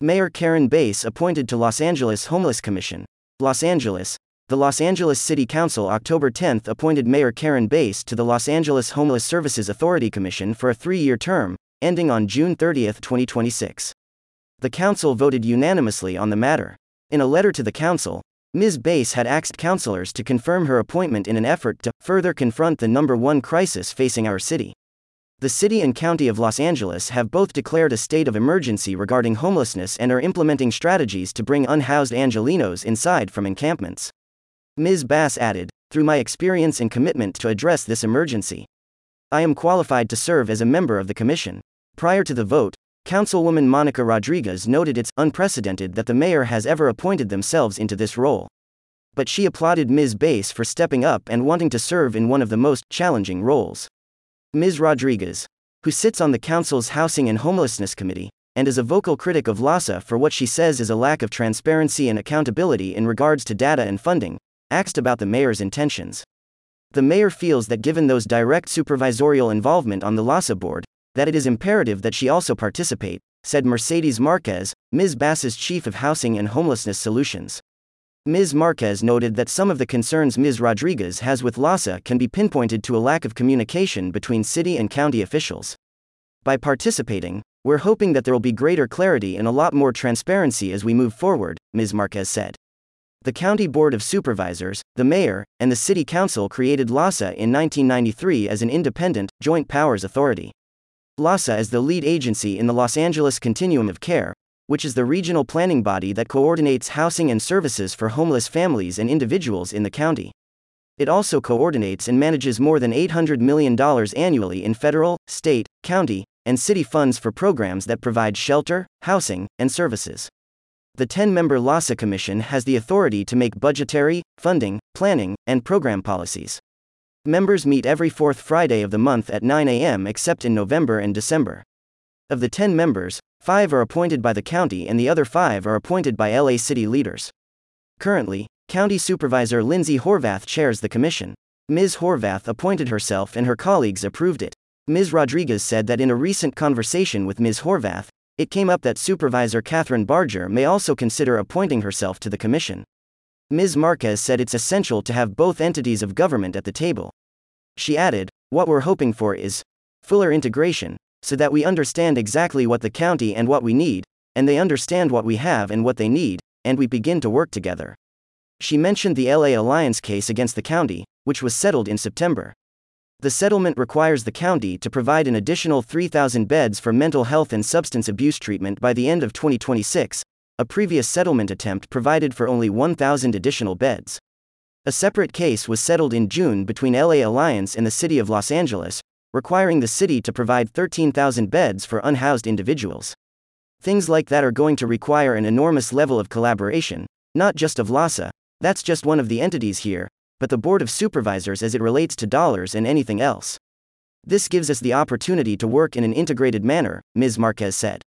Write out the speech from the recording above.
Mayor Karen Bass appointed to Los Angeles Homeless Commission. Los Angeles. The Los Angeles City Council October 10 appointed Mayor Karen Bass to the Los Angeles Homeless Services Authority Commission for a 3-year term, ending on June 30, 2026. The council voted unanimously on the matter. In a letter to the council, Ms. Bass had asked councilors to confirm her appointment in an effort to further confront the #1 crisis facing our city. The city and county of Los Angeles have both declared a state of emergency regarding homelessness and are implementing strategies to bring unhoused Angelenos inside from encampments. Ms. Bass added, "Through my experience and commitment to address this emergency, I am qualified to serve as a member of the commission." Prior to the vote, Councilwoman Monica Rodriguez noted it's unprecedented that the mayor has ever appointed themselves into this role. But she applauded Ms. Bass for stepping up and wanting to serve in one of the most challenging roles. Ms. Rodriguez, who sits on the council's Housing and Homelessness Committee, and is a vocal critic of LAHSA for what she says is a lack of transparency and accountability in regards to data and funding, asked about the mayor's intentions. The mayor feels that given those direct supervisorial involvement on the LAHSA board, that it is imperative that she also participate, said Mercedes Marquez, Ms. Bass's chief of Housing and Homelessness Solutions. Ms. Marquez noted that some of the concerns Ms. Rodriguez has with LAHSA can be pinpointed to a lack of communication between city and county officials. By participating, we're hoping that there will be greater clarity and a lot more transparency as we move forward, Ms. Marquez said. The County Board of Supervisors, the mayor, and the city council created LAHSA in 1993 as an independent, joint powers authority. LAHSA is the lead agency in the Los Angeles Continuum of Care, which is the regional planning body that coordinates housing and services for homeless families and individuals in the county. It also coordinates and manages more than $800 million annually in federal, state, county, and city funds for programs that provide shelter, housing, and services. The 10-member LAHSA Commission has the authority to make budgetary, funding, planning, and program policies. Members meet every fourth Friday of the month at 9 a.m. except in November and December. Of the 10 members, 5 are appointed by the county and the other 5 are appointed by LA city leaders. Currently, County Supervisor Lindsay Horvath chairs the commission. Ms. Horvath appointed herself and her colleagues approved it. Ms. Rodriguez said that in a recent conversation with Ms. Horvath, it came up that Supervisor Catherine Barger may also consider appointing herself to the commission. Ms. Marquez said it's essential to have both entities of government at the table. She added, "What we're hoping for is fuller integration, so that we understand exactly what the county and what we need, and they understand what we have and what they need, and we begin to work together." She mentioned the LA Alliance case against the county, which was settled in September. The settlement requires the county to provide an additional 3,000 beds for mental health and substance abuse treatment by the end of 2026. A previous settlement attempt provided for only 1,000 additional beds. A separate case was settled in June between LA Alliance and the City of Los Angeles, requiring the city to provide 13,000 beds for unhoused individuals. Things like that are going to require an enormous level of collaboration, not just of LAHSA, that's just one of the entities here, but the Board of Supervisors as it relates to dollars and anything else. This gives us the opportunity to work in an integrated manner, Ms. Marquez said.